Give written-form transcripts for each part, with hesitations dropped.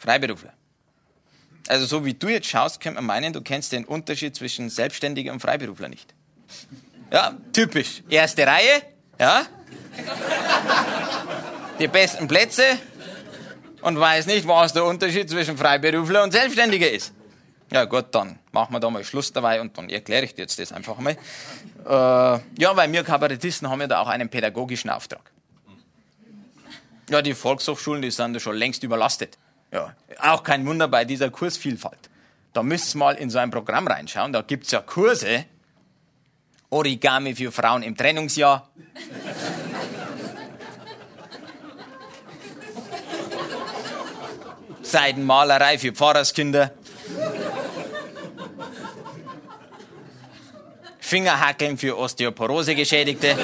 Freiberufler. Also so wie du jetzt schaust, könnte man meinen, du kennst den Unterschied zwischen Selbstständiger und Freiberufler nicht. Ja, typisch. Erste Reihe, ja. Die besten Plätze und weiß nicht, was der Unterschied zwischen Freiberufler und Selbstständiger ist. Ja gut, dann machen wir da mal Schluss dabei und dann erkläre ich dir jetzt das einfach mal. Ja, weil wir Kabarettisten haben ja da auch einen pädagogischen Auftrag. Ja, die Volkshochschulen, die sind ja schon längst überlastet. Ja, auch kein Wunder bei dieser Kursvielfalt. Da müsst ihr mal in so ein Programm reinschauen. Da gibt's ja Kurse. Origami für Frauen im Trennungsjahr. Seidenmalerei für Pfarrerskinder. Fingerhackeln für Osteoporose-Geschädigte.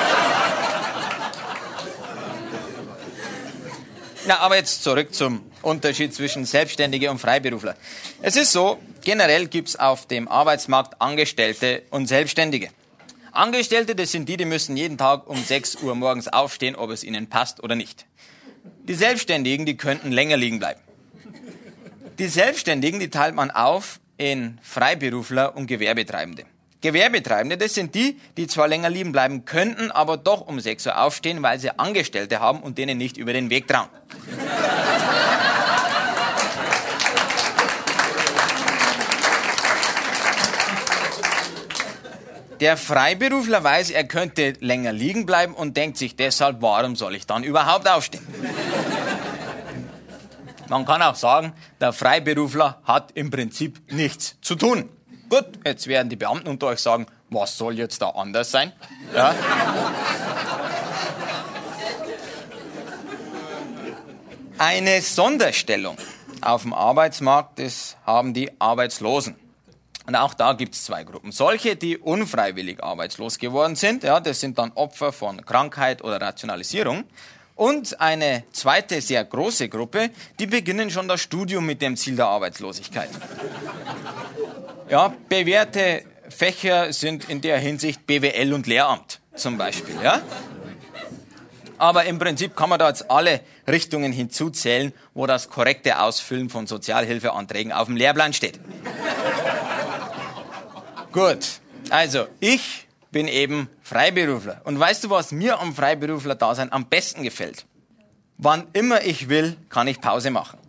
Na, aber jetzt zurück zum Unterschied zwischen Selbstständige und Freiberufler. Es ist so, generell gibt's auf dem Arbeitsmarkt Angestellte und Selbstständige. Angestellte, das sind die müssen jeden Tag um 6 Uhr morgens aufstehen, ob es ihnen passt oder nicht. Die Selbstständigen, die könnten länger liegen bleiben. Die Selbstständigen, die teilt man auf in Freiberufler und Gewerbetreibende. Gewerbetreibende, das sind die, die zwar länger liegen bleiben könnten, aber doch um 6 Uhr aufstehen, weil sie Angestellte haben und denen nicht über den Weg trauen. Der Freiberufler weiß, er könnte länger liegen bleiben und denkt sich deshalb, warum soll ich dann überhaupt aufstehen? Man kann auch sagen, der Freiberufler hat im Prinzip nichts zu tun. Gut, jetzt werden die Beamten unter euch sagen, was soll jetzt da anders sein? Ja. Eine Sonderstellung auf dem Arbeitsmarkt, das haben die Arbeitslosen. Und auch da gibt es 2 Gruppen. Solche, die unfreiwillig arbeitslos geworden sind, ja, das sind dann Opfer von Krankheit oder Rationalisierung. Und eine zweite, sehr große Gruppe, die beginnen schon das Studium mit dem Ziel der Arbeitslosigkeit. Ja, bewährte Fächer sind in der Hinsicht BWL und Lehramt zum Beispiel. Ja? Aber im Prinzip kann man da jetzt alle Richtungen hinzuzählen, wo das korrekte Ausfüllen von Sozialhilfeanträgen auf dem Lehrplan steht. Gut, also ich bin eben Freiberufler. Und weißt du, was mir am Freiberufler-Dasein am besten gefällt? Wann immer ich will, kann ich Pause machen.